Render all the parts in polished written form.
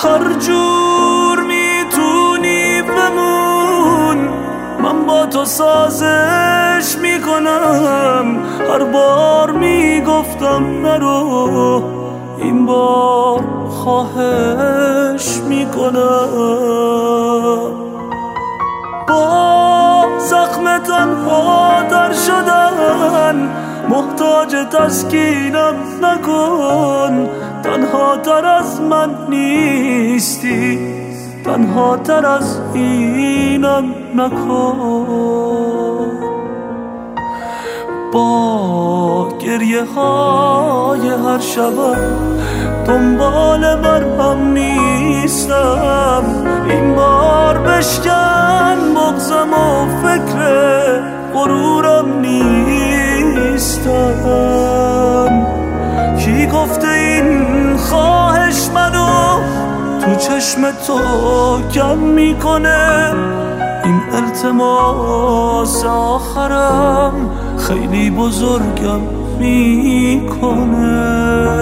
هر جور میتونی بمون، من با تو سازش میکنم. هر بار میگفتم نرو، این بار خواهش میکنم. با زخم تنها در شدن محتاج تسکینم نکن. تنها تر از من نیستی، تنها تر از اینم نکن. با گریه های هر شبم دنبال مرهم نیستم. این بار بشکن بغضم و فکر غرورم نیستم. کی گفته این خواهش منو تو چشم تو کم میکنه؟ این التماس آخرم خیلی بزرگم میکنه.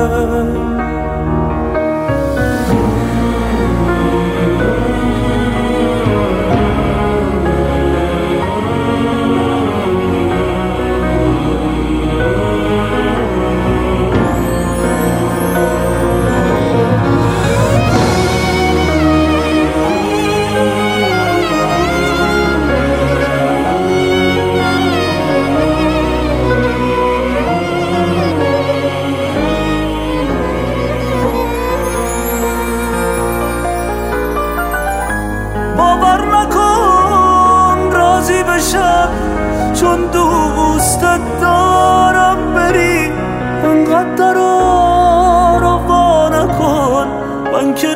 باور نکن راضی بشم چون دوستت دارم بری. انقدر رو نکن، من که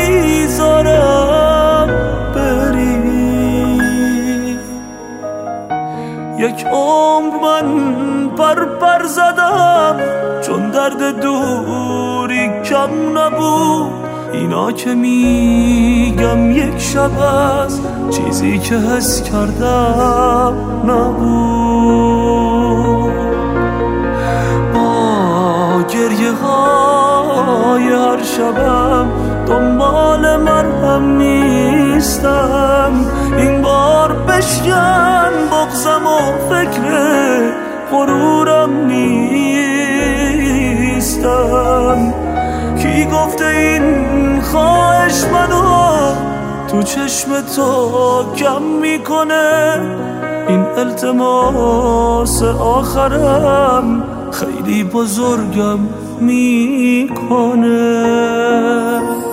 نمیذارم بری. یک عمر من پر زدم چون درد دوری کم نبود. اینا که میگم یک شب از چیزی که حس کردم نبود. با گریه های هر شبم دنبال مرهم نیستم. این بار بشکن بغضم و فکر غرورم نیستم. کی گفته این خواهش منو تو چشم تو کم میکنه؟ این التماس آخرم خیلی بزرگم میکنه.